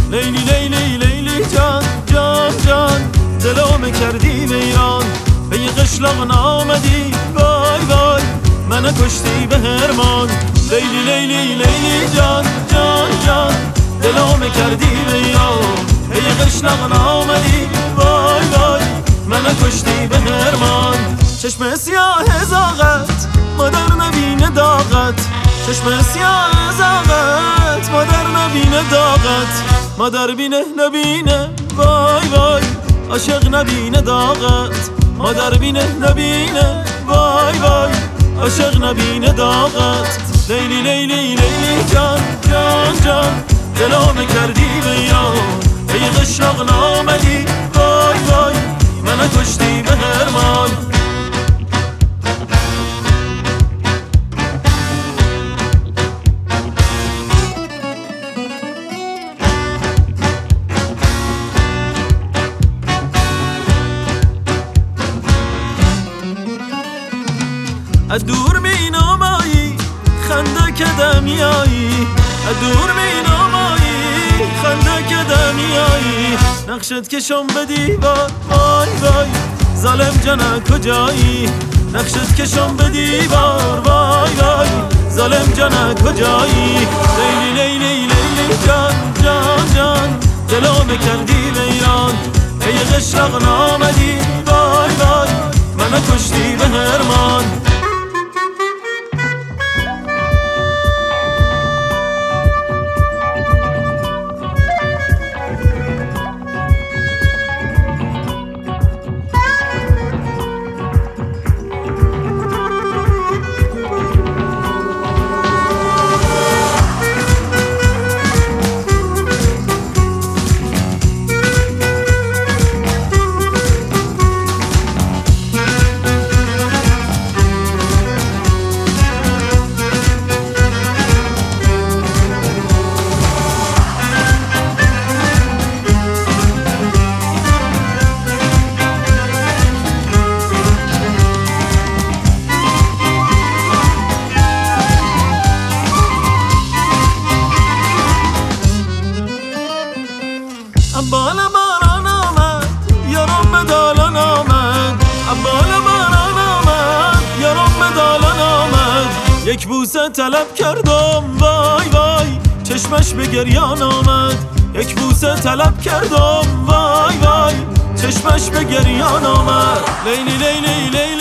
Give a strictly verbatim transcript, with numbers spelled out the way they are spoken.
لیلی لیلی لیلی جان جان جان دلم کردی ویران به یه قشلاق نامدی وای وای منو کشتی به هرمان لیلی لیلی لیلی جان جان جان دلم کردی ویران به یه قشلاق نامدی وای وای منو کشتی به هرمان چشم سیاه زاغت مادر نبینه داغت چشم سیاه زاغت مادر نبینه داغت مادر بینه نبینه وای وای عاشق نبینه داغت مادر بینه نبینه وای وای عاشق نبینه داغت لیلی لیلی لیلی جان جان جان دلم کردی ویران به یه قشلاق نامدی وای وای منو کشتی به هرمان از دور می نامایی خنده که دمیایی از دور می نامایی خنده که دمیایی نقشت کشم به دیوار وای وای ظالم جنه کجایی نقشت کشم به دیوار وای وای ظالم جنه کجایی لیلی لیلی لیلی جان جان جان دلم کردی ویران ای قشلاق نامدی وای وای منو کشتی به هرمان بالا باران آمد یارم به دالان آمد بالا باران آمد یارم به دالان آمد یک بوسه طلب کردم وای وای چشمش به گریان آمد یک بوسه طلب کردم وای وای چشمش به گریان آمد لیلی لیلی لیلی